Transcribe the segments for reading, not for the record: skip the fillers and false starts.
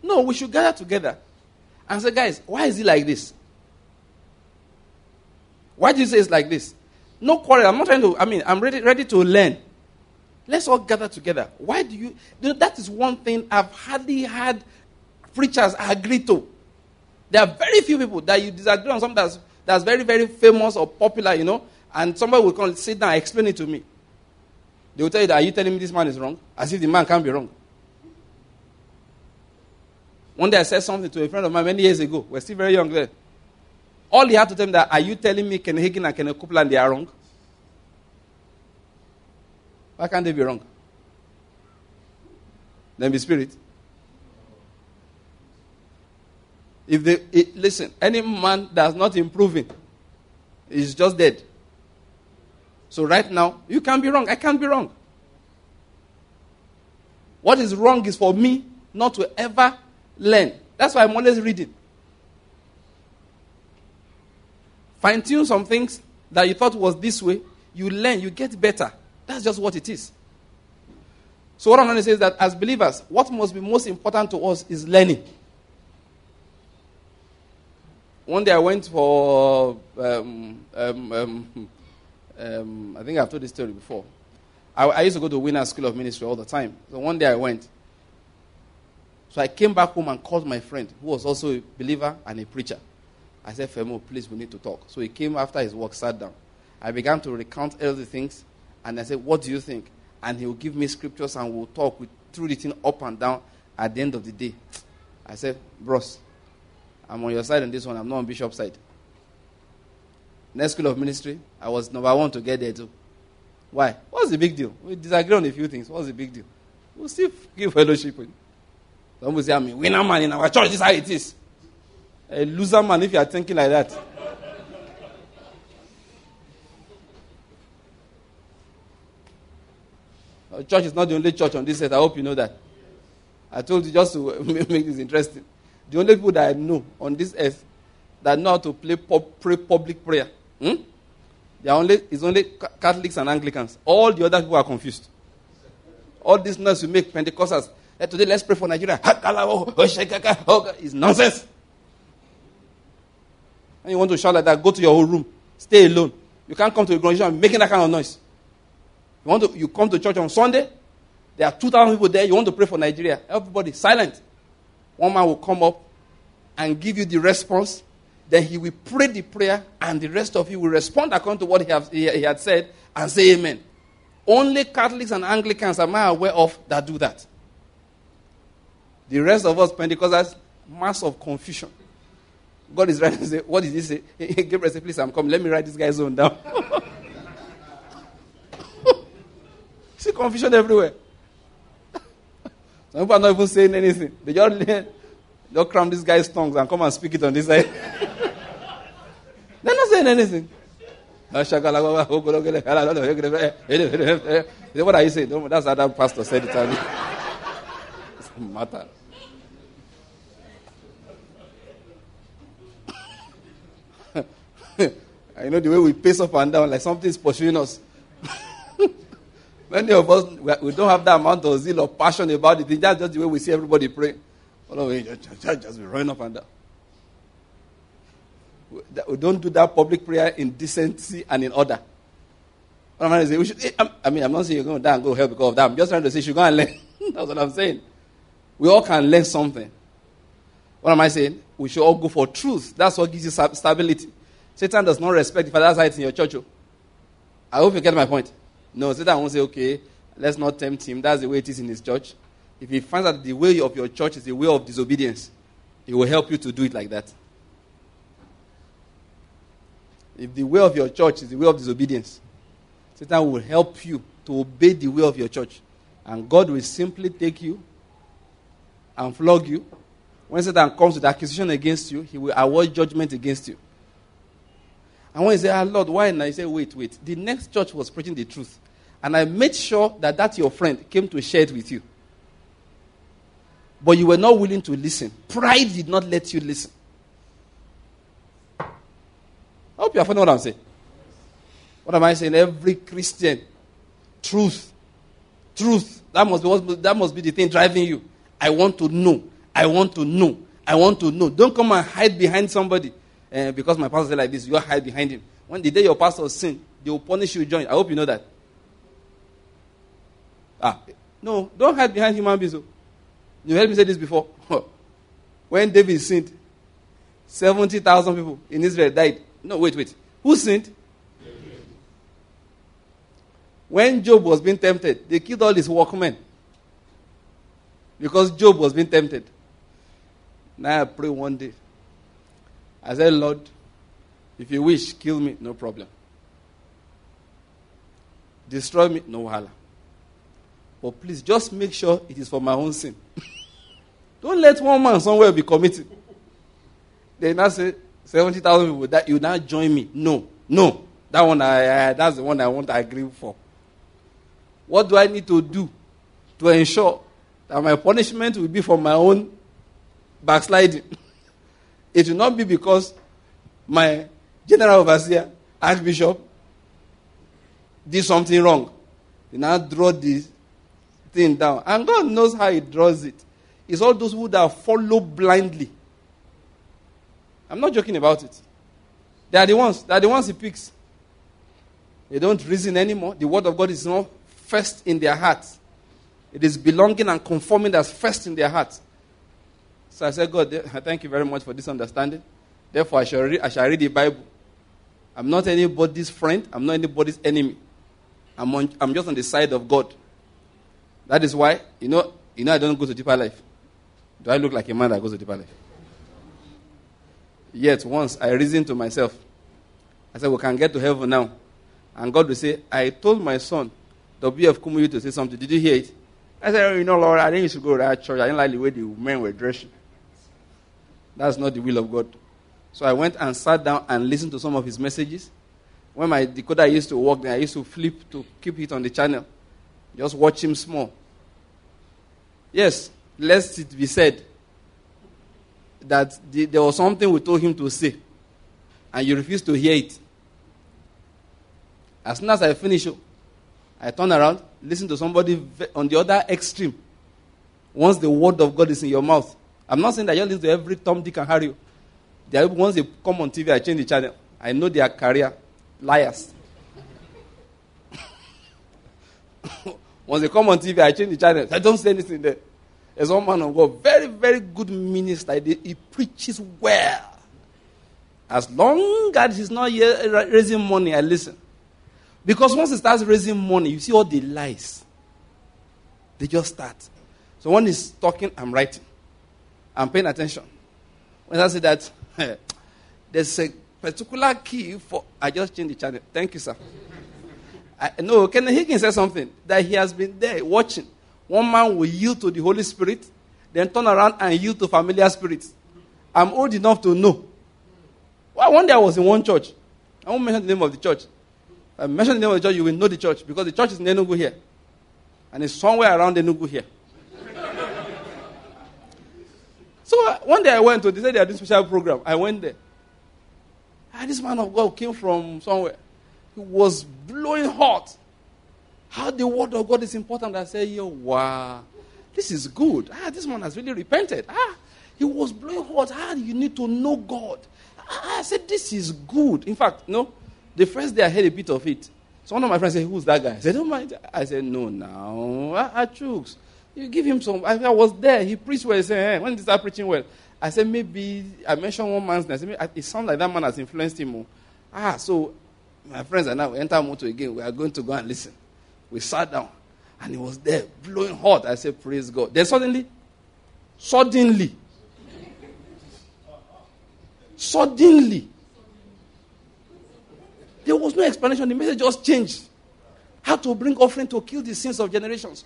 No, we should gather together and say, guys, why is it like this? Why do you say it's like this? No quarrel. I'm not trying to, I'm ready to learn. Let's all gather together. Why do you know, that is one thing I've hardly had preachers agree to. There are very few people that you disagree on something that's very, very famous or popular, and somebody will come sit down and explain it to me. They will tell you that, are you telling me this man is wrong? As if the man can't be wrong. One day I said something to a friend of mine many years ago. We're still very young then. All he had to tell me that, are you telling me Ken Hagin and Kenneth Copeland, they are wrong? Why can't they be wrong? Then be spirit. Listen, any man that's not improving is just dead. So right now, you can't be wrong. I can't be wrong. What is wrong is for me not to ever learn. That's why I'm always reading. Fine-tune some things that you thought was this way. You learn, you get better. That's just what it is. So what I'm going to say is that as believers, what must be most important to us is learning. One day I went for, I think I've told this story before. I used to go to Winners School of Ministry all the time. So one day I went. So I came back home and called my friend, who was also a believer and a preacher. I said, Femo, please, we need to talk. So he came after his work, sat down. I began to recount all the things, and I said, what do you think? And he will give me scriptures, and we'll talk through the thing up and down at the end of the day. I said, bros, I'm on your side on this one. I'm not on Bishop's side. Next School of Ministry, I was number one to get there too. Why? What's the big deal? We disagree on a few things. What's the big deal? We'll still give fellowship. Somebody say, I'm a winner man in our church. This is how it is. A loser man if you are thinking like that. Our church is not the only church on this set. I hope you know that. I told you just to make this interesting. The only people that I know on this earth that know how to pray public prayer, it's only Catholics and Anglicans. All the other people are confused. All this noise you make Pentecostals. Today let's pray for Nigeria. It's nonsense. And you want to shout like that, go to your own room. Stay alone. You can't come to the congregation and making that kind of noise. You come to church on Sunday, there are 2,000 people there, you want to pray for Nigeria. Everybody, silent. One man will come up and give you the response. Then he will pray the prayer, and the rest of you will respond according to what he had said and say amen. Only Catholics and Anglicans am I aware of that do that. The rest of us Pentecostals, mass of confusion. God is writing, say, what did he say? Gabriel said, please, I'm coming. Let me write this guy's own down. See confusion everywhere. Some people are not even saying anything. They just cram this guy's tongues and come and speak it on this side. They're not saying anything. What are you saying? That's how that pastor said it. It doesn't matter. I know the way we pace up and down like something is pursuing us. Many of us, we don't have that amount of zeal or passion about it. That's just the way we see everybody pray. Just be running up and down. We don't do that public prayer in decency and in order. What am I saying? I'm not saying you're going to die and go hell because of that. I'm just trying to say you should go and learn. That's what I'm saying. We all can learn something. What am I saying? We should all go for truth. That's what gives you stability. Satan does not respect if that's how it's in your church. I hope you get my point. No, Satan won't say, okay, let's not tempt him. That's the way it is in his church. If he finds that the way of your church is the way of disobedience, he will help you to do it like that. If the way of your church is the way of disobedience, Satan will help you to obey the way of your church. And God will simply take you and flog you. When Satan comes with accusation against you, he will award judgment against you. And when you say, Lord, why? And I say, wait. The next church was preaching the truth. And I made sure that your friend came to share it with you. But you were not willing to listen. Pride did not let you listen. I hope you are following what I'm saying. What am I saying? Every Christian, truth. That must be the thing driving you. I want to know. I want to know. I want to know. Don't come and hide behind somebody. Because my pastor said like this, you hide behind him. When the day your pastor sin, they will punish you join. I hope you know that. No, don't hide behind human beings. You heard me say this before. When David sinned, 70,000 people in Israel died. No, wait. Who sinned? When Job was being tempted, they killed all his workmen. Because Job was being tempted. Now I pray one day. I said, Lord, if you wish, kill me, no problem. Destroy me, no wahala. But please, just make sure it is for my own sin. Don't let one man somewhere be committed. They now say, 70,000 people, that you now join me. No. That one, that's the one I want to agree for. What do I need to do to ensure that my punishment will be for my own backsliding? It will not be because my general overseer, archbishop, did something wrong. He now draw this thing down. And God knows how he draws it. It's all those who that follow blindly. I'm not joking about it. They are the ones he picks. They don't reason anymore. The word of God is not first in their hearts. It is belonging and conforming that's first in their hearts. So I said, God, thank you very much for this understanding. Therefore, I shall read the Bible. I'm not anybody's friend. I'm not anybody's enemy. I'm just on the side of God. That is why, I don't go to Deeper Life. Do I look like a man that goes to Deeper Life? Yet, once I reasoned to myself, I said, we can get to heaven now. And God will say, I told my son, W.F. Kumuyi, to say something. Did you hear it? I said, Lord, I think you should go to that church. I didn't like the way the men were dressing. That's not the will of God. So I went and sat down and listened to some of his messages. When my decoder used to work, then I used to flip to keep it on the channel. Just watch him small. Yes, lest it be said that there was something we told him to say, and you refused to hear it. As soon as I finish, I turn around, listen to somebody on the other extreme. Once the word of God is in your mouth. I'm not saying that you listen to every Tom, Dick, and Harry. Once they come on TV, I change the channel. I know their career. Liars. Once they come on TV, I change the channel. I don't say anything there. There's one man of God, very, very good minister. He preaches well. As long as he's not raising money, I listen. Because once he starts raising money, you see all the lies. They just start. So when he's talking, I'm writing. I'm paying attention. When I say that, there's a particular key for... I just changed the channel. Thank you, sir. No, Kenneth Hagin said something. That he has been there watching. One man will yield to the Holy Spirit, then turn around and yield to familiar spirits. I'm old enough to know. Well, one day I was in one church. I won't mention the name of the church. If I mention the name of the church, you will know the church. Because the church is in Enugu here. And it's somewhere around Enugu here. So one day I went to, they said they had this special program. I went there. And this man of God came from somewhere. He was blowing hot. How the word of God is important. I said, wow, this is good. This man has really repented. He was blowing hot. You need to know God. I said, this is good. In fact, the first day I heard a bit of it. So one of my friends said, who's that guy? I said, don't mind. I said, no, now. Chooks. You give him some. I was there. He preached well. He said, when did he start preaching well? I said, maybe, I mentioned one man's name. I said, it sounds like that man has influenced him more. So my friends and I, we enter motor again. We are going to go and listen. We sat down, and he was there, blowing hot. I said, praise God. Then suddenly, there was no explanation. The message just changed. How to bring offering to kill the sins of generations.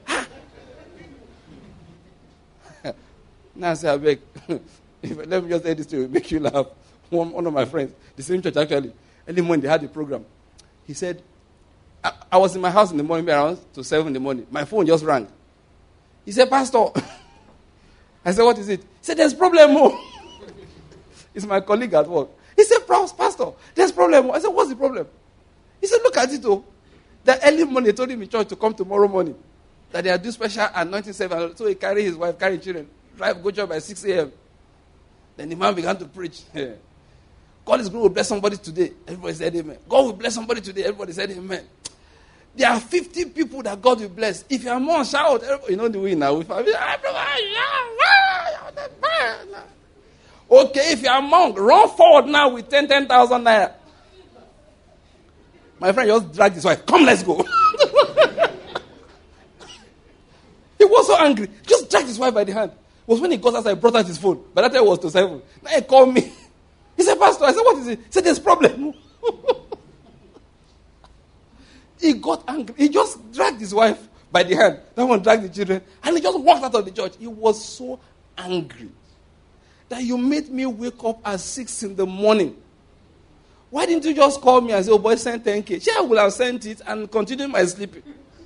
Now I say, I beg. Let me just say this to make you laugh. One of my friends, the same church actually, early morning they had the program. He said, I was in my house in the morning, around to 7 in the morning. My phone just rang. He said, Pastor. I said, what is it? He said, there's problem. It's my colleague at work. He said, Pastor, there's problem. I said, what's the problem? He said, look at it. That early morning, they told him in church to come tomorrow morning. That they are doing special anointing service. So he carry his wife, carry children. drive, go job by 6 a.m. Then the man began to preach. God is going to bless somebody today. Everybody said amen. God will bless somebody today. Everybody said amen. There are 50 people that God will bless. If you are more, shout. You know the way now. Okay, if you are monk, run forward now with 10,000 naira. My friend just dragged his wife. Come, let's go. He was so angry. Just dragged his wife by the hand. It was when he got outside, brought out his phone. By that time it was to 7. Now he called me. He said, Pastor, I said, what is it? He said, there's a problem. He got angry. He just dragged his wife by the hand. That one dragged the children. And he just walked out of the church. He was so angry that you made me wake up at 6 in the morning. Why didn't you just call me and say, oh boy, send 10K? Sure, I would have sent it and continued my sleeping.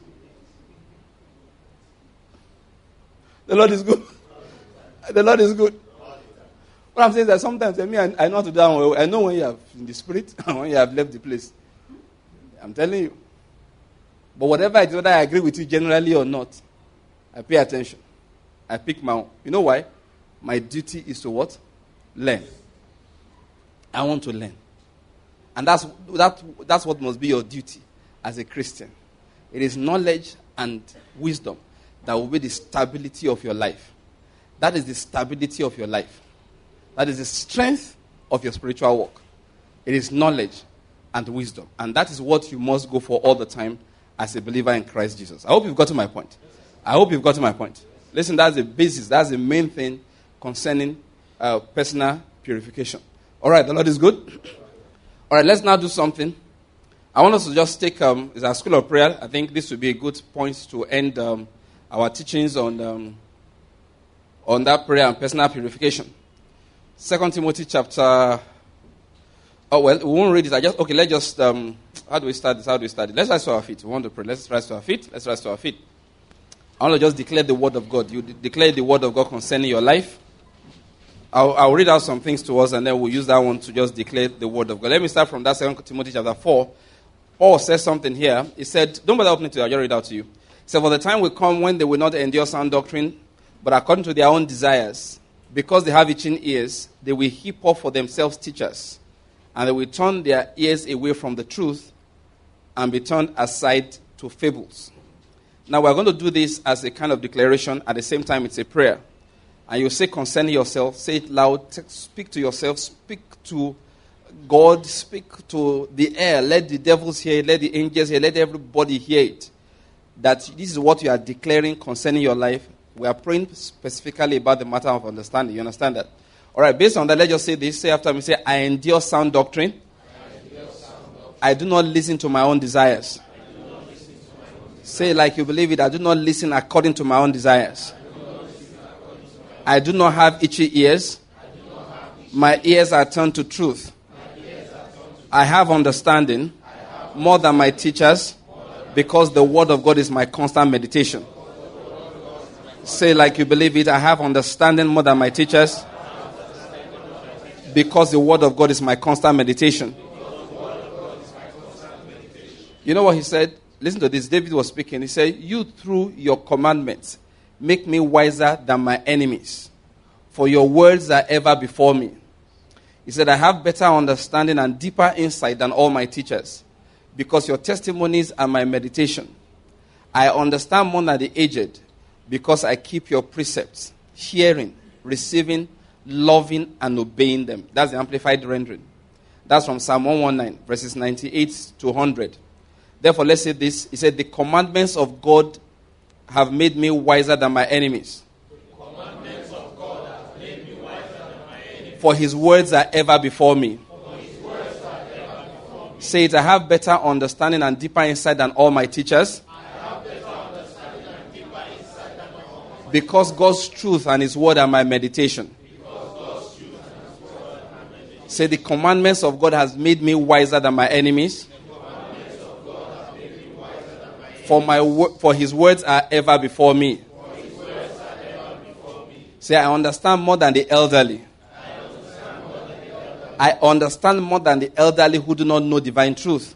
The Lord is good. The Lord is good. What I'm saying is that sometimes I know how to do that. I know when you have in the spirit and when you have left the place. I'm telling you. But whatever I do, whether I agree with you generally or not, I pay attention. I pick my own. You know why? My duty is to what? Learn. I want to learn. And that's what must be your duty as a Christian. It is knowledge and wisdom that will be the stability of your life. That is the stability of your life. That is the strength of your spiritual walk. It is knowledge and wisdom. And that is what you must go for all the time as a believer in Christ Jesus. I hope you've got to my point. I hope you've got to my point. Listen, that's the basis. That's the main thing concerning personal purification. All right, the Lord is good. All right, let's now do something. I want us to just take, it's our school of prayer. I think this would be a good point to end our teachings on that prayer and personal purification. 2 Timothy chapter... Oh, well, we won't read it. Let's just... how do we start this? Let's rise to our feet. We want to pray. Let's rise to our feet. I want to just declare the word of God. You declare the word of God concerning your life. I'll read out some things to us, and then we'll use that one to just declare the word of God. Let me start from that 2 Timothy chapter 4. Paul says something here. He said, don't bother opening to it, I'll just read it out to you. He said, for the time will come when they will not endure sound doctrine, but according to their own desires, because they have itching ears, they will heap up for themselves teachers, and they will turn their ears away from the truth and be turned aside to fables. Now, we're going to do this as a kind of declaration. At the same time, it's a prayer. And you say concerning yourself, say it loud, speak to yourself, speak to God, speak to the air. Let the devils hear it, let the angels hear it, let everybody hear it. That this is what you are declaring concerning your life. We are praying specifically about the matter of understanding. You understand that? All right, based on that, let's just say this. Say after me, say, I endure sound doctrine. I do not listen to my own desires. Say like you believe it. I do not listen according to my own desires. I do not have itchy ears. My ears are turned to truth. I have understanding more than my teachers because the word of God is my constant meditation. Say like you believe it. I have understanding more than my teachers because the word of God is my constant meditation. You know what he said? Listen to this. David was speaking. He said, you through your commandments make me wiser than my enemies, for your words are ever before me. He said, I have better understanding and deeper insight than all my teachers, because your testimonies are my meditation. I understand more than the aged, because I keep your precepts, hearing, receiving, loving, and obeying them. That's the amplified rendering. That's from Psalm 119, verses 98 to 100. Therefore, let's say this. He said, the commandments of God have made me wiser than my enemies. The commandments of God have made me wiser than my enemies. For his words are ever before me. For his words are ever before me. Say it, I have better understanding and deeper insight than all my teachers. I have better understanding and deeper insight than all my teachers. Because God's truth and his word are my meditation. Because God's truth and his word are my meditation. Say the commandments of God has made me wiser than my enemies. For his words are ever before me. Say, I understand more than the elderly. I understand more than the elderly who do not know divine truth.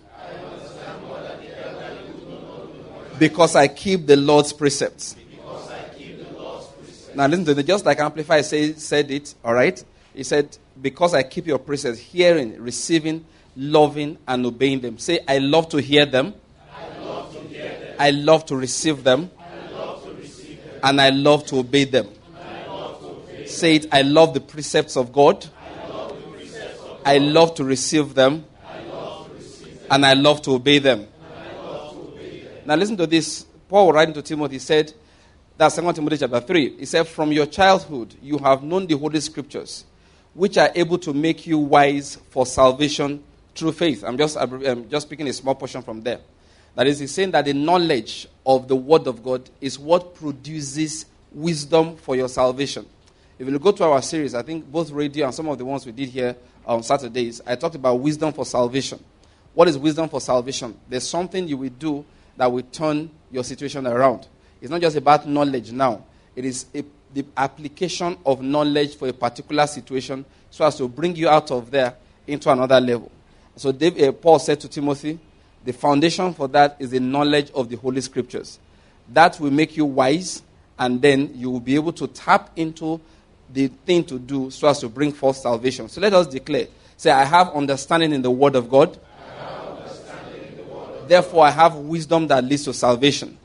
Because I keep the Lord's precepts. Now listen to it. Just like Amplify said it, all right? He said, because I keep your precepts, hearing, receiving, loving, and obeying them. Say, I love to hear them. I love to hear them. I love to receive them. I love to receive them. And I love to obey them. I love to obey them. Say it, I love the precepts of God. I love the precepts of God. I love to receive them. I love to receive them. And I love to obey them. I love to obey them. Now listen to this. Paul writing to Timothy said, that's 2 Timothy chapter 3. He said, from your childhood you have known the Holy Scriptures, which are able to make you wise for salvation through faith. I'm just picking a small portion from there. That is, he's saying that the knowledge of the Word of God is what produces wisdom for your salvation. If you go to our series, I think both radio and some of the ones we did here on Saturdays, I talked about wisdom for salvation. What is wisdom for salvation? There's something you will do that will turn your situation around. It's not just about knowledge now. It is the application of knowledge for a particular situation so as to bring you out of there into another level. So Paul said to Timothy, the foundation for that is the knowledge of the Holy Scriptures. That will make you wise, and then you will be able to tap into the thing to do so as to bring forth salvation. So let us declare. Say, I have understanding in the Word of God. Therefore, I have wisdom that leads to salvation.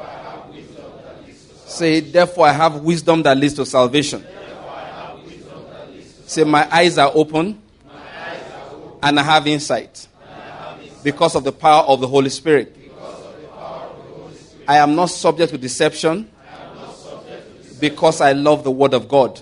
Say, therefore, I have wisdom that leads to salvation. Say, my eyes are open, and I have insight because of the power of the Holy Spirit. I am not subject to deception because I love the Word of God.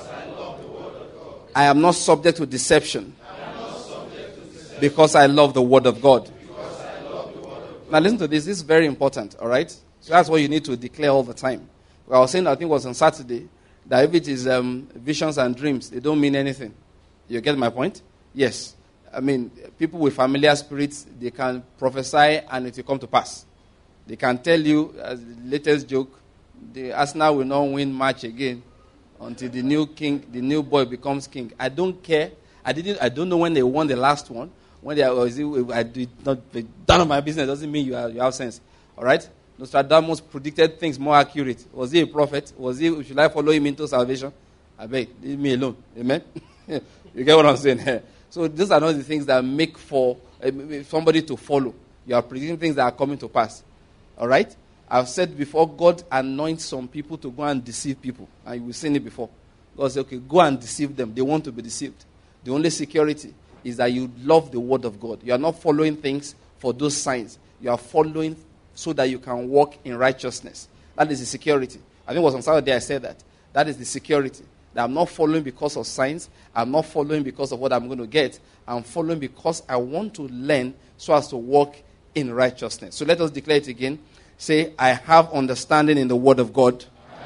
I am not subject to deception because I love the Word of God. Now listen to this. This is very important, all right? So that's what you need to declare all the time. I was saying, I think it was on Saturday, that if it is visions and dreams, they don't mean anything. You get my point? Yes. I mean, people with familiar spirits, they can prophesy and it will come to pass. They can tell you, as the latest joke, the Arsenal will not win match again until the new boy becomes king. I don't care. I don't know when they won the last one. When I did not, none of my business doesn't mean you have sense. All right? Nostradamus predicted things more accurate. Was he a prophet? Should I follow him into salvation? I beg, leave me alone. Amen? You get what I'm saying here? So these are not the things that make for somebody to follow. You are predicting things that are coming to pass. All right? I've said before, God anoints some people to go and deceive people. And you've seen it before. God said, okay, go and deceive them. They want to be deceived. The only security is that you love the Word of God. You are not following things for those signs. You are following so that you can walk in righteousness. That is the security. I think it was on Saturday I said that. That is the security. That I'm not following because of signs. I'm not following because of what I'm going to get. I'm following because I want to learn so as to walk in righteousness. So let us declare it again. Say, I have understanding in the Word of God.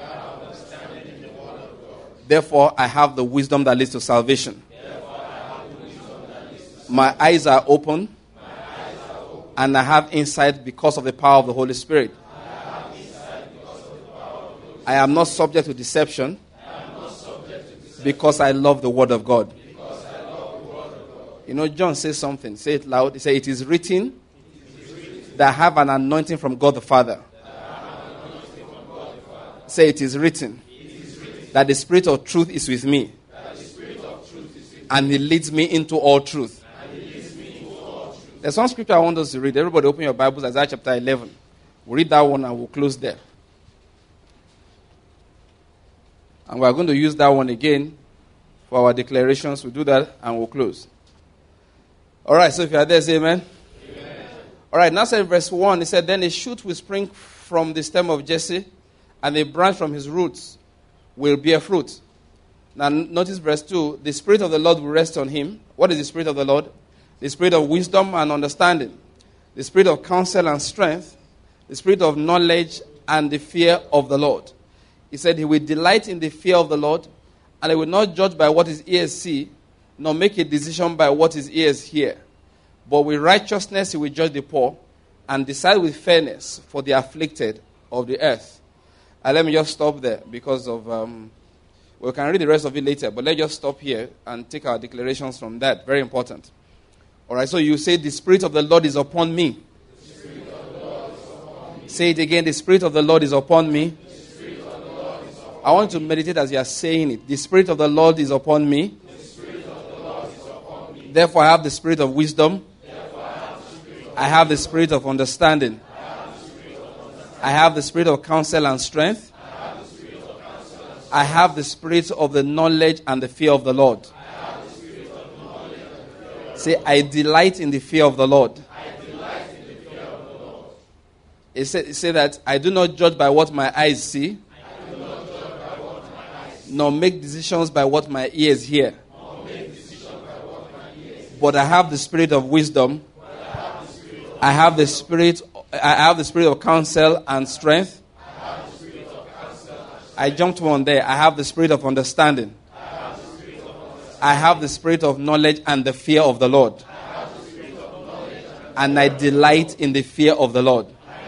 Therefore, I have the wisdom that leads to salvation. My eyes are open. And I have insight because of the power of the Holy Spirit. I am not subject to deception because I love the Word of God. You know, John says something. Say it loud. He says, it is written that I have an anointing from God the Father. Say, it is written that the Spirit of truth is with me. And He leads me into all truth. There's one scripture I want us to read. Everybody open your Bibles, Isaiah chapter 11. We'll read that one and we'll close there. And we're going to use that one again for our declarations. We'll do that and we'll close. All right, so if you are there, say amen. Amen. All right, now say verse 1. It said, then a shoot will spring from the stem of Jesse, and a branch from his roots will bear fruit. Now notice verse 2. The Spirit of the Lord will rest on him. What is the Spirit of the Lord? The Spirit of wisdom and understanding, the Spirit of counsel and strength, the Spirit of knowledge and the fear of the Lord. He said he will delight in the fear of the Lord, and he will not judge by what his ears see, nor make a decision by what his ears hear. But with righteousness he will judge the poor, and decide with fairness for the afflicted of the earth. And let me just stop there because of, we can read the rest of it later, but let's just stop here and take our declarations from that. Very important. All right, so you say, the Spirit of the Lord is upon me. Say it again, the Spirit of the Lord is upon me. I want to meditate as you are saying it. The Spirit of the Lord is upon me. Therefore, I have the spirit of wisdom. I have the spirit of understanding. I have the spirit of counsel and strength. I have the spirit of the knowledge and the fear of the Lord. Say, I delight in the fear of the Lord. It say that I do not judge by what my eyes see, nor make decisions by what my ears hear. But I have the spirit of wisdom. I have the spirit of counsel and strength. I jumped one there. I have the spirit of understanding. I have the spirit of knowledge and the fear of the Lord. And I delight in the fear of the Lord.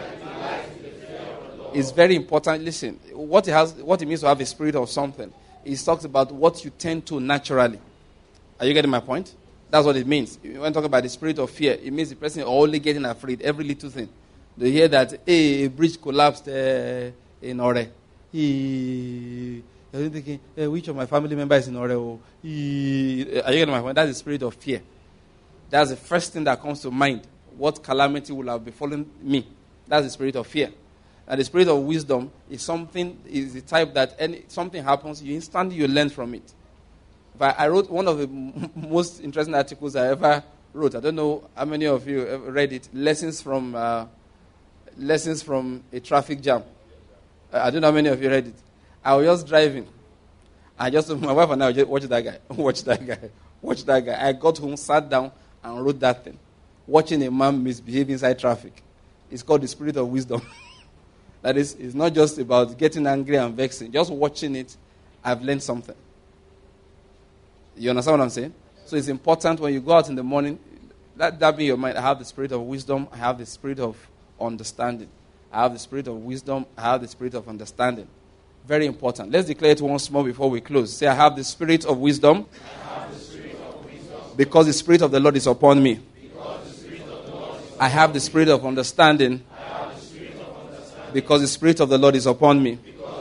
It's very important. Listen, what it means to have a spirit of something, it talks about what you tend to naturally. Are you getting my point? That's what it means. When we talk about the spirit of fear, it means the person is only getting afraid every little thing. They hear that a bridge collapsed in Ore. You're thinking, which of my family members is in Ore? Are you getting my point? That's the spirit of fear. That's the first thing that comes to mind. What calamity will have befallen me? That's the spirit of fear. And the spirit of wisdom is the type that something happens, you instantly learn from it. But I wrote one of the most interesting articles I ever wrote. I don't know how many of you ever read it. Lessons from a traffic jam. I don't know how many of you read it. I was just driving. My wife and I just watch that guy. Watch that guy. I got home, sat down, and wrote that thing. Watching a man misbehave inside traffic. It's called the spirit of wisdom. That is, it's not just about getting angry and vexing. Just watching it, I've learned something. You understand what I'm saying? So it's important when you go out in the morning, let that be in your mind. I have the spirit of wisdom. I have the spirit of understanding. I have the spirit of wisdom. I have the spirit of understanding. Very important. Let's declare it once more before we close. Say, I have the spirit of wisdom. Because the spirit of the Lord is upon me. I have the spirit of understanding. Because the spirit of the Lord is upon me.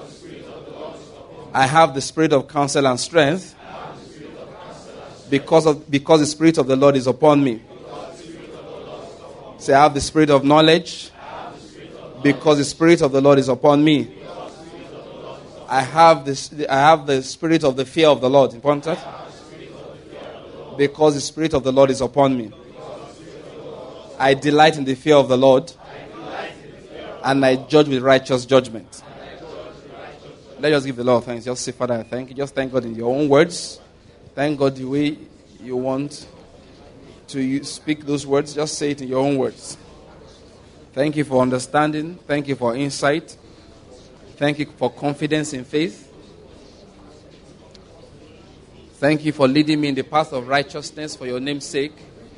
I have the spirit of counsel and strength. Because the spirit of the Lord is upon me. Say, I have the spirit of knowledge. Because the spirit of the Lord is upon me. I have the spirit of the fear of the Lord. Important? Because the spirit of the Lord is upon me. I delight in the fear of the Lord. And I judge with righteous judgment. Let's just give the Lord thanks. Just say, Father, I thank you. Just thank God in your own words. Thank God the way you want to speak those words. Just say it in your own words. Thank you for understanding. Thank you for insight. Thank you for confidence in faith. Thank you for leading me in the path of righteousness for your name's sake.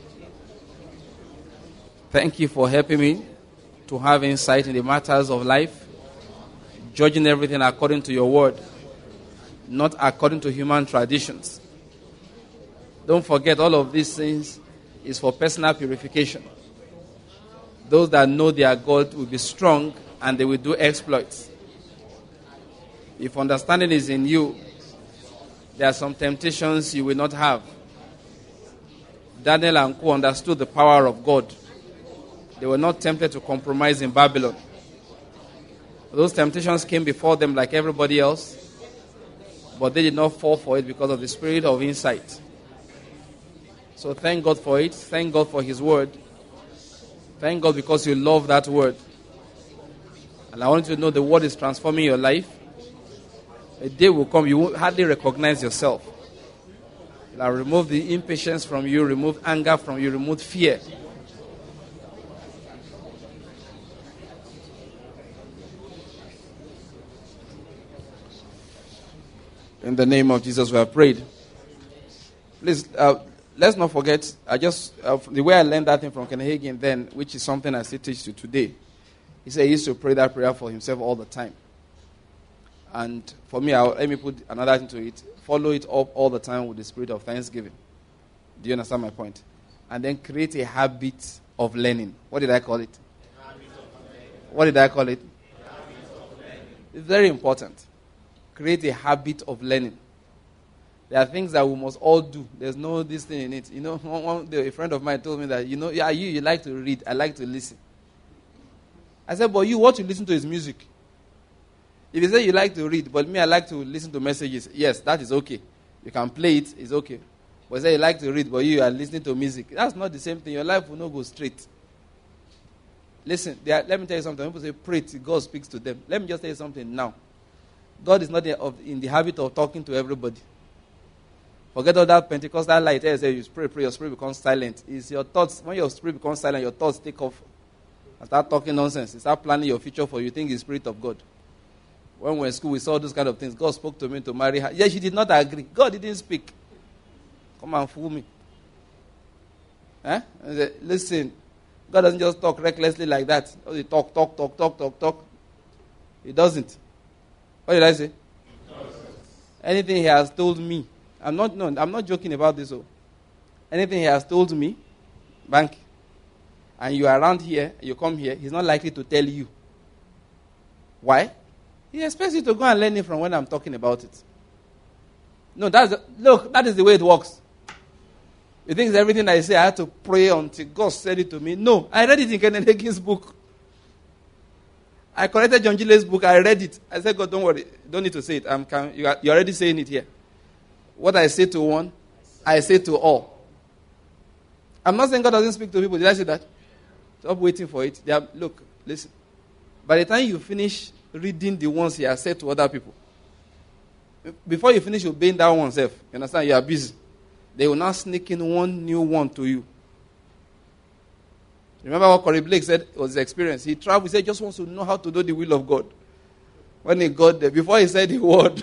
Thank you for helping me to have insight in the matters of life, judging everything according to your word, not according to human traditions. Don't forget, all of these things is for personal purification. Those that know their God will be strong and they will do exploits. If understanding is in you, there are some temptations you will not have. Daniel and co understood the power of God. They were not tempted to compromise in Babylon. Those temptations came before them like everybody else, but they did not fall for it because of the spirit of insight. So thank God for it. Thank God for His word. Thank God because you love that word. And I want you to know the word is transforming your life. A day will come, you won't hardly recognize yourself. It'll remove the impatience from you, remove anger from you, remove fear. In the name of Jesus, we have prayed. Please, let's not forget, the way I learned that thing from Ken Hagin then, which is something I still teach you today. He said he used to pray that prayer for himself all the time. And for me, let me put another thing to it. Follow it up all the time with the spirit of thanksgiving. Do you understand my point? And then create a habit of learning. What did I call it? What did I call it? It's very important. create a habit of learning. There are things that we must all do. There's no this thing in it. One day a friend of mine told me that, you like to read, I like to listen. I said, but what you listen to is music. If you say you like to read, but me, I like to listen to messages, yes, that is okay. You can play it, it's okay. But say you like to read, but you are listening to music. That's not the same thing. Your life will not go straight. Listen, let me tell you something. People say, pray till God speaks to them. Let me just tell you something now. God is not in the habit of talking to everybody. Forget all that Pentecostal light. Say you pray, your spirit becomes silent. It's your thoughts. When your spirit becomes silent, your thoughts take off and start talking nonsense. You start planning your future for you. Think it's the Spirit of God. When we were in school, we saw those kind of things. God spoke to me to marry her. Yes, she did not agree. God didn't speak. Come and fool me. And say, listen, God doesn't just talk recklessly like that. He talk. He doesn't. What did I say? Anything he has told me. I'm not joking about this. Anything he has told me, bank, and you are around here, you come here, he's not likely to tell you. Why? He expects you to go and learn it from when I'm talking about it. No, that is the way it works. You think it's everything I say, I had to pray until God said it to me. No, I read it in Kenneth Hagin's book. I corrected John Gillet's book, I read it. I said, God, don't worry, don't need to say it. You're already saying it here. What I say to one, I say to all. I'm not saying God doesn't speak to people. Did I say that? Stop waiting for it. Look, listen. By the time you finish reading the ones he has said to other people, before you finish obeying that one self, you understand, you are busy. They will now sneak in one new one to you. Remember what Corey Blake said was his experience. He traveled, he said, just wants to know how to do the will of God. When he got there, before he said the word,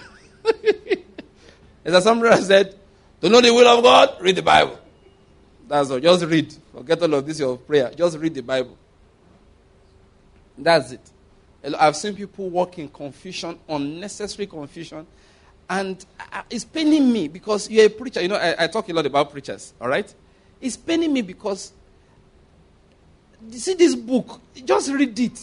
as somebody said, to know the will of God, read the Bible. That's all. Just read. Forget all of this, your prayer. Just read the Bible. That's it. I've seen people walk in confusion, unnecessary confusion, and it's paining me because you're a preacher. I talk a lot about preachers, all right? It's paining me because, you see this book, just read it.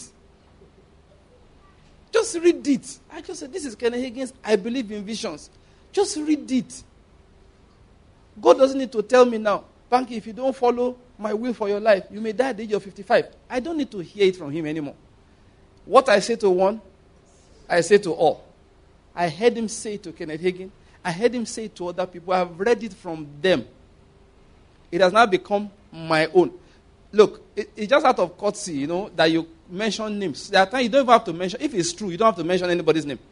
Just read it. I just said, this is Kenneth Hagin's I Believe in Visions. Just read it. God doesn't need to tell me now, Banky, if you don't follow my will for your life, you may die at the age of 55. I don't need to hear it from him anymore. What I say to one, I say to all. I heard him say it to Kenneth Hagin. I heard him say it to other people. I have read it from them. It has now become my own. Look, it's just out of courtesy, that you mention names. There are times you don't even have to mention. If it's true, you don't have to mention anybody's name.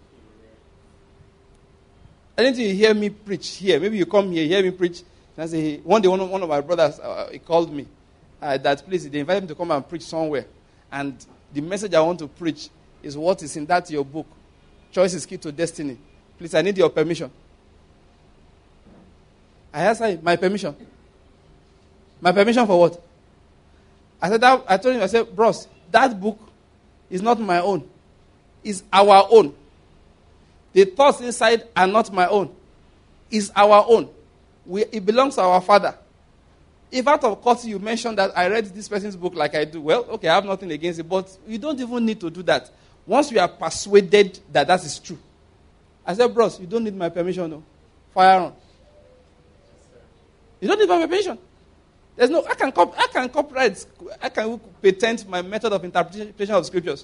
Anything you hear me preach here, maybe you come here, hear me preach, and I say, one day one of my brothers, he called me, that please, they invited me to come and preach somewhere. And the message I want to preach is what is in that your book. Choice is key to destiny. Please, I need your permission. I asked him, my permission? My permission for what? I told him, I said, bros, that book is not my own. It's our own. The thoughts inside are not my own. It's our own. It belongs to our Father. If out of courtesy you mention that I read this person's book like I do, well, okay, I have nothing against it, but you don't even need to do that. Once you are persuaded that is true. I said, bros, you don't need my permission, no. Fire on. You don't need my permission. There's no, I can copyright, I can patent my method of interpretation of scriptures.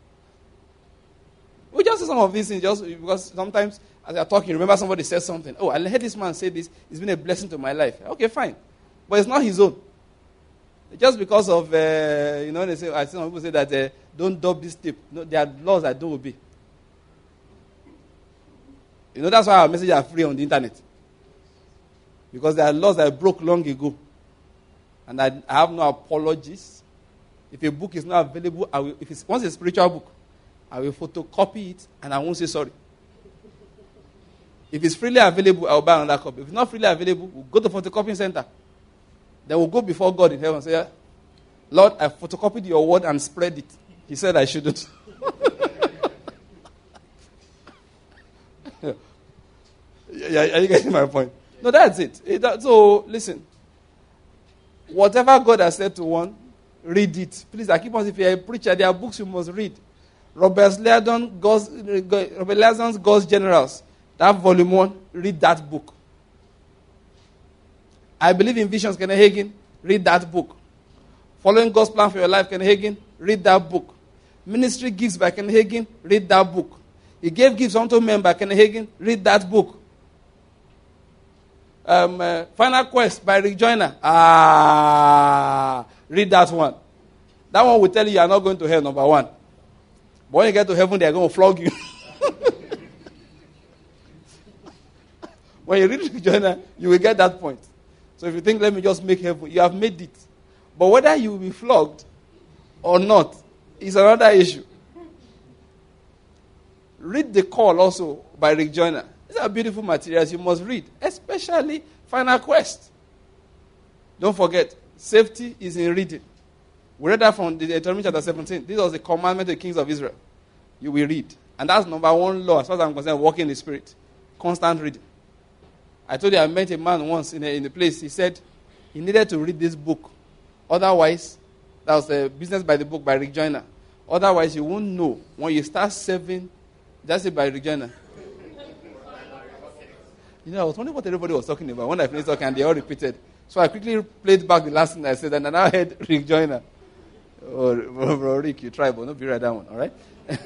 We just say some of these things just because sometimes as you're talking, remember somebody said something. Oh, I heard this man say this. It's been a blessing to my life. Okay, fine. But it's not his own. Just because of, they say, I see some people say that don't dub this tip. No, there are laws I don't obey. That's why our messages are free on the internet. Because there are laws I broke long ago. And I have no apologies. If a book is not available, once it's a spiritual book, I will photocopy it and I won't say sorry. If it's freely available, I will buy another copy. If it's not freely available, we'll go to the photocopying center. Then we'll go before God in heaven and say, Lord, I photocopied your word and spread it. He said I shouldn't. Are you getting my point? No, that's it. So, listen. Whatever God has said to one, read it. Please, I keep on saying, if you're a preacher, there are books you must read. Robert Liardon's God's Generals. That volume 1, read that book. I Believe in Visions, Kenneth Hagin, read that book. Following God's Plan for Your Life, Kenneth Hagin, read that book. Ministry Gifts by Kenneth Hagin, read that book. He Gave Gifts Unto Men by Kenneth Hagin, read that book. Final Quest by Rick Joyner. Read that one. That one will tell you are not going to hell, number 1. But when you get to heaven, they are going to flog you. When you read Rick Joyner, you will get that point. So if you think, let me just make heaven, you have made it. But whether you will be flogged or not is another issue. Read The Call also by Rick Joyner. These are beautiful materials you must read, especially Final Quest. Don't forget, safety is in reading. We read that from Deuteronomy chapter 17. This was the commandment to the kings of Israel. You will read. And that's number 1 law, as far as I'm concerned, walking in the Spirit. Constant reading. I told you I met a man once in a place. He said he needed to read this book. Otherwise, that was a Business by the Book by Rick Joyner. Otherwise, you won't know when you start serving. That's it by Rick Joyner. I was wondering what everybody was talking about. When I finished talking, and they all repeated. So I quickly played back the last thing I said, and I now heard Rick Joyner. Oh, Rick, you try, but don't be right that one, all right?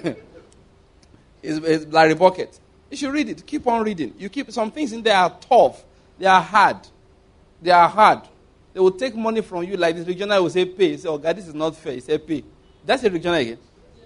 It's Larry Bucket. You should read it. Keep on reading. You keep some things in there are tough. They are hard. They will take money from you like this. Rick Joyner will say pay. He say, oh God, this is not fair. He say pay. That's a Rick Joyner again.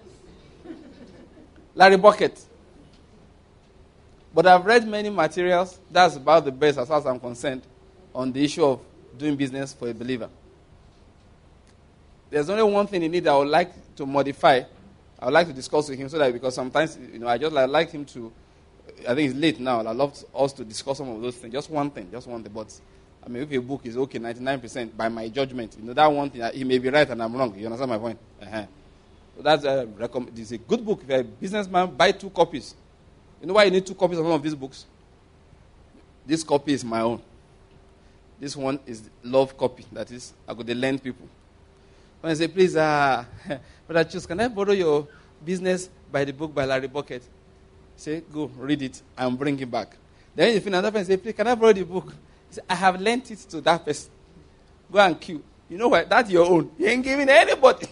Larry Bucket. But I've read many materials. That's about the best as far as I'm concerned on the issue of doing business for a believer. There's only one thing in it that I would like to modify. I would like to discuss with him so that because sometimes, I just like him to, I think it's late now. I'd love us to discuss some of those things. Just one thing. But, if a book is okay, 99% by my judgment, that one thing, he may be right and I'm wrong. You understand my point? So that's it's a good book. If you're a businessman, buy 2 copies. You know why you need 2 copies of one of these books? This copy is my own. This one is love copy. That is, I could lend people. When I say, please, Brother Chus, can I borrow your Business by the Book by Larry Bucket? Say, go, read it, and bring it back. Then you finish another person say, please, can I borrow the book? He say, I have lent it to that person. Go and queue. You know what? That's your own. You ain't giving anybody.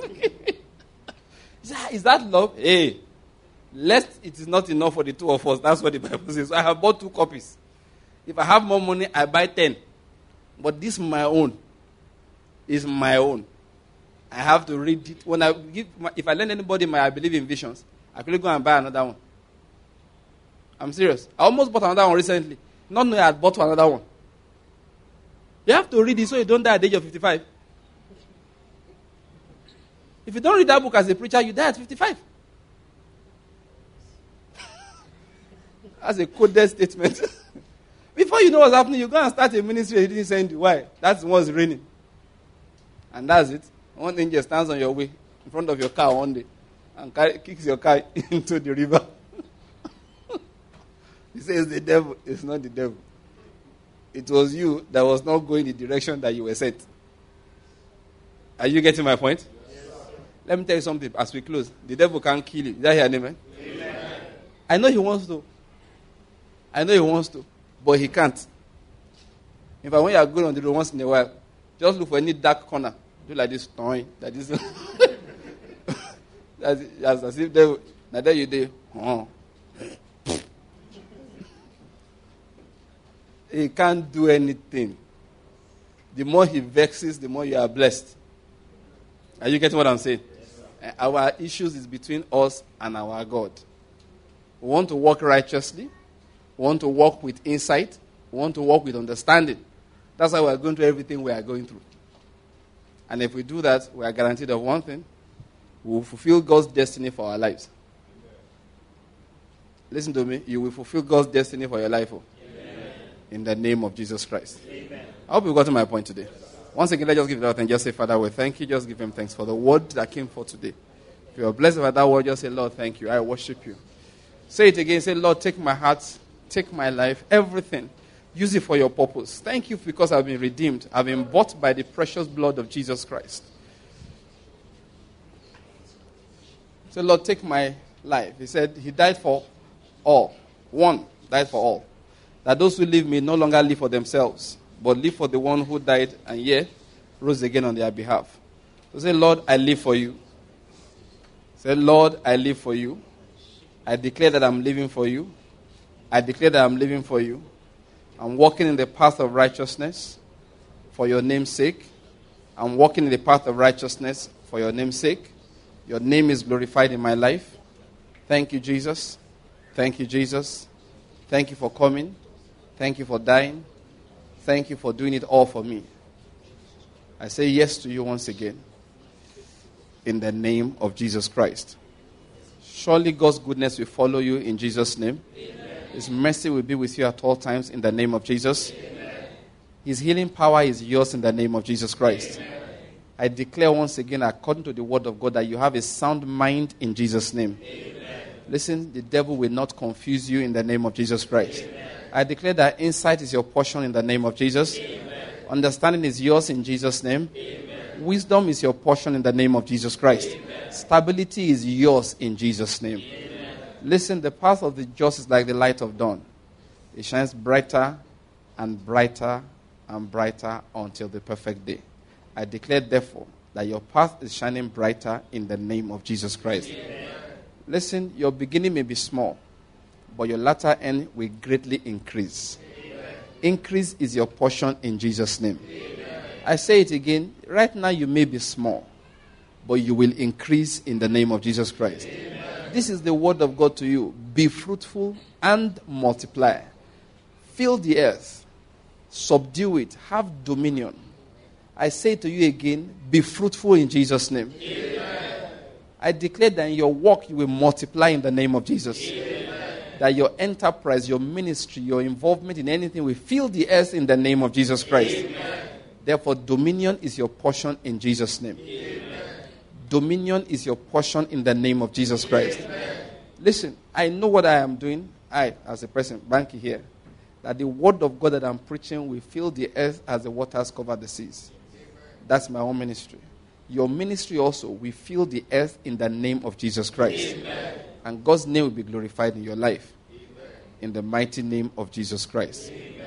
Is that love? Hey, lest it is not enough for the 2 of us. That's what the Bible says. So I have bought 2 copies. If I have more money, I buy 10. But this my own. Is my own. I have to read it. If I lend anybody my I Believe in Visions, I could go and buy another one. I'm serious. I almost bought another one recently. Not knowing I had bought another one. You have to read it so you don't die at the age of 55. If you don't read that book as a preacher, you die at 55. That's a coded statement. Before you know what's happening, you go and start a ministry. He didn't send you. Why? That's what's raining. And that's it. One angel stands on your way, in front of your car one day, and kicks your car into the river. He says the devil. It's not the devil. It was you that was not going the direction that you were set. Are you getting my point? Yes. Let me tell you something as we close. The devil can't kill you. Is that your name? Amen? I know he wants to. But he can't. In fact, when you are going on the road once in a while, just look for any dark corner. Do like this, like this. That's as if devil. Now there you do. He can't do anything. The more he vexes, the more you are blessed. Are you getting what I'm saying? Yes, our issues is between us and our God. We want to walk righteously. We want to walk with insight. We want to walk with understanding. That's why we are going through everything we are going through. And if we do that, we are guaranteed of one thing. We will fulfill God's destiny for our lives. Listen to me. You will fulfill God's destiny for your life. In the name of Jesus Christ. Amen. I hope you've gotten my point today. Once again, let's just give it out and just say, Father, we thank you. Just give him thanks for the word that came for today. If you are blessed by that word, just say, Lord, thank you. I worship you. Say it again. Say, Lord, take my heart, take my life, everything. Use it for your purpose. Thank you because I've been redeemed. I've been bought by the precious blood of Jesus Christ. Say, Lord, take my life. He said, he died for all. One died for all. That those who live may no longer live for themselves, but live for the one who died and yet rose again on their behalf. So say, Lord, I live for you. Say, Lord, I live for you. I declare that I'm living for you. I declare that I'm living for you. I'm walking in the path of righteousness for your name's sake. I'm walking in the path of righteousness for your name's sake. Your name is glorified in my life. Thank you, Jesus. Thank you, Jesus. Thank you for coming. Thank you for dying. Thank you for doing it all for me. I say yes to you once again. In the name of Jesus Christ. Surely God's goodness will follow you in Jesus' name. Amen. His mercy will be with you at all times in the name of Jesus. Amen. His healing power is yours in the name of Jesus Christ. Amen. I declare once again, according to the word of God, that you have a sound mind in Jesus' name. Amen. Listen, the devil will not confuse you in the name of Jesus Christ. Amen. I declare that insight is your portion in the name of Jesus. Amen. Understanding is yours in Jesus' name. Amen. Wisdom is your portion in the name of Jesus Christ. Amen. Stability is yours in Jesus' name. Amen. Listen, the path of the just is like the light of dawn. It shines brighter and brighter and brighter until the perfect day. I declare, therefore, that your path is shining brighter in the name of Jesus Christ. Amen. Listen, your beginning may be small, but your latter end will greatly increase. Amen. Increase is your portion in Jesus' name. Amen. I say it again. Right now you may be small, but you will increase in the name of Jesus Christ. Amen. This is the word of God to you. Be fruitful and multiply. Fill the earth. Subdue it. Have dominion. I say to you again, be fruitful in Jesus' name. Amen. I declare that in your work you will multiply in the name of Jesus. Amen. That your enterprise, your ministry, your involvement in anything will fill the earth in the name of Jesus Christ. Amen. Therefore, dominion is your portion in Jesus' name. Amen. Dominion is your portion in the name of Jesus Christ. Amen. Listen, I know what I am doing. I, as a person, Banky here, that the word of God that I'm preaching will fill the earth as the waters cover the seas. That's my own ministry. Your ministry also will fill the earth in the name of Jesus Christ. Amen. And God's name will be glorified in your life. Amen. In the mighty name of Jesus Christ. Amen.